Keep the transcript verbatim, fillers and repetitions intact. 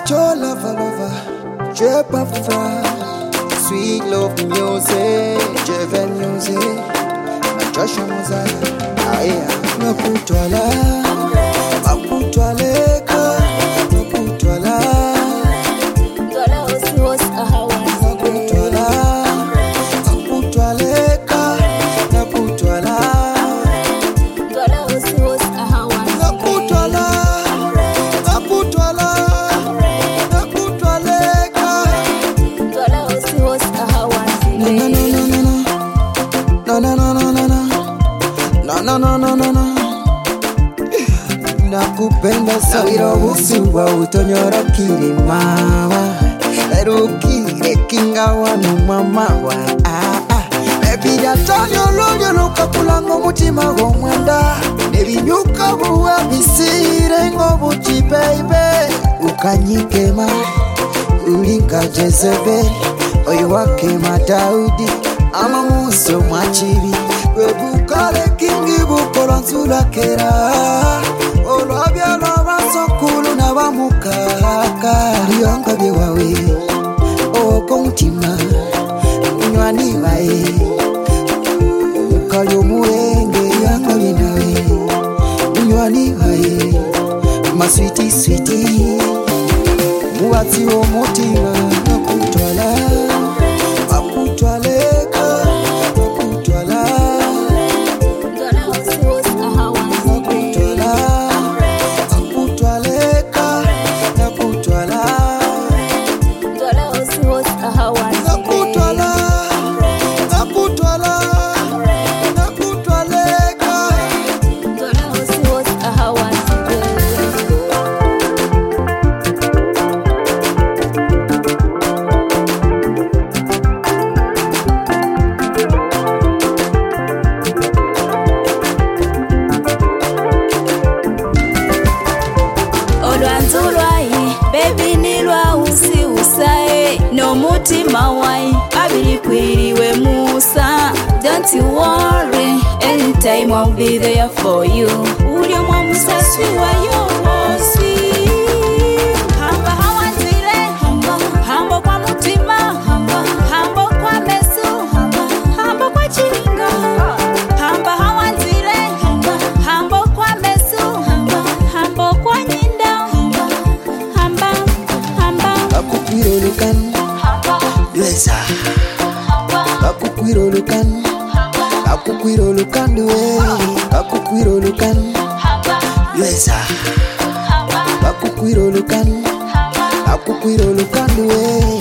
your lover, lover, je parfum, sweet love music, je vais music, ma Joshua Mozart, aïe, ne pour toi là, pas pour toi les gars, ne pour toi là, toi là aussi was a Hawaii, ne pour toi là, pas pour toi les gars, ne pour toi là, toi là aussi was a Hawaii, ne pour toi là, ne pour toi là, ne pour toi les gars. toi là aussi was a Hawaii, No no no no no no no no no no no no nakupenda sana usiwa utonyora kilima erukire kingawa no mama wa ah ah baby datonyo lonyo nukakulango mutima gomwenda nebinyuka buwa bisire ngo buti baby ukanyikema ulinga Jezebel oyo wake Daudi ama muso mwachibi webukale kingi bukora nzula kera olwabya lwabasokulu n'abamukaka lyonga byewawe oko mutima unywani baye ukali omuwenge lyonga byenawe unywani baye maswiti switi mubatsi w'omutima nakutwala akutwaleka nakutwala toi là aussi was a Hawaii, nakutwala akutwaleka nakutwala toi là aussi was a Hawaii, nakutwala nakutwala nakutwaleka toi là aussi was a Hawaii. Baby nilwa usi usae no mutima wai abiri kwiriwe musa. Don't you worry, anytime I'll be there for you. Uri mwa musasi wa yosi hamba hawanzile hamba hamba kwa mutima hamba hamba kwa mesu hamba hamba kwa chinga hamba hawanzile hamba hamba kwa mesu hamba hamba kwa nyinda hamba hamba hamba akukwirolukan lweza akukwirolukan akukwirolukan duwe akukwirolukan lweza akukwirolukan akukwirolukan duwe